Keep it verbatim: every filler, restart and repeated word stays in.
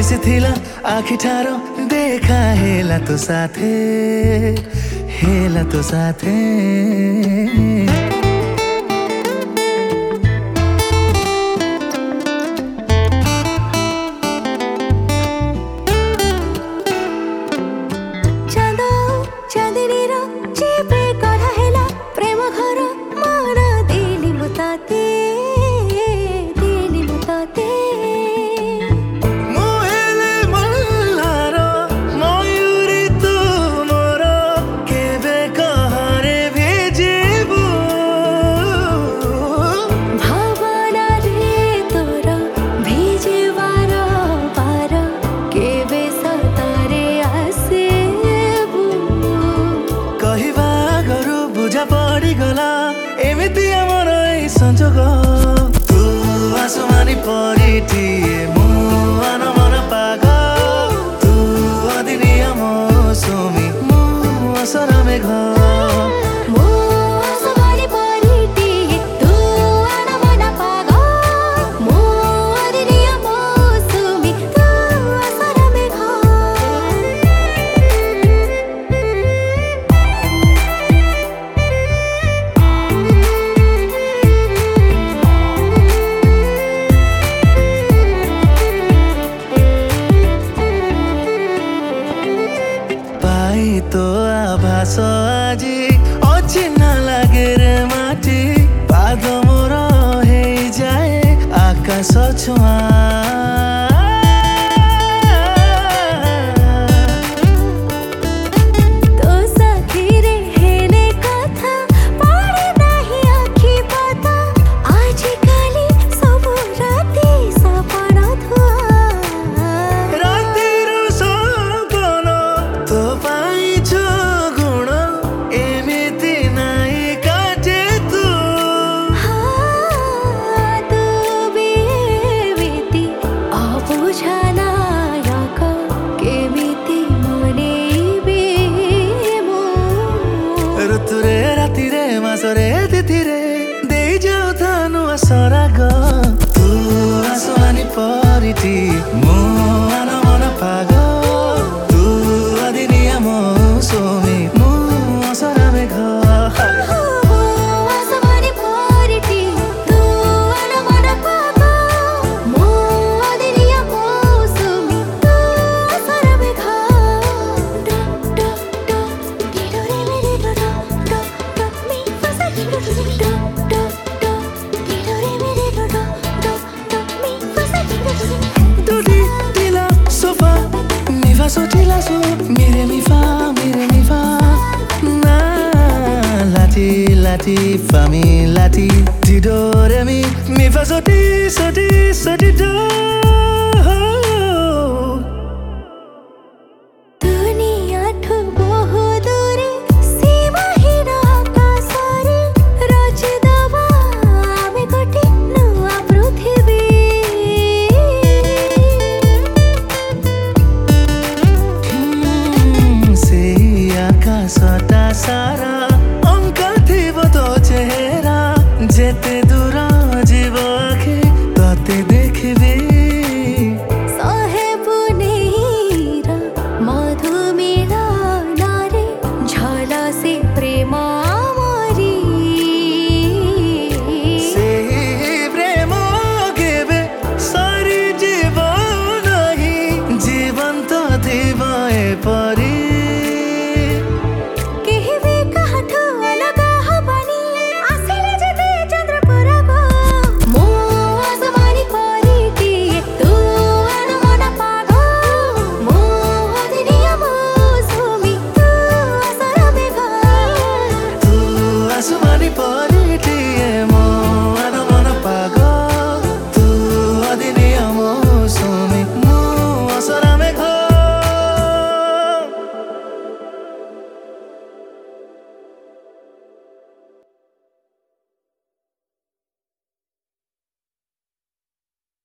ମିଶିଥିଲା ଆଖିଠାର ଦେଖା ହେଲା ତୋ ସାଥେ ହେଲା ତୋ ସାଥେ पड़गला एमती आमर ए संजोग तू आसमानी परिटिए मु अनमन पाग तू अदिनिया मौसमी मु असर मेघ तो आभास आजी अचिन्ह लागे रे माटी पाद मोर हे जाए आकाश छुआ ऋतुरे रातिरे मासरे तिथिरे दे जाऊ थानु असराग तू आसमानी परिटी मु अनमन पाग तू अदिनिया मौसमी मु असर मेघ so tila so mire mi fa mire mi fa na lati lati fa mi lati ti do re mi mi fa so ti so ti so ti do दुनिया ठु बहु दूरे सीमा हिरा आकाशरे रच दबा आमे गोटे नुआ पृथ्वी आकाशटा सारा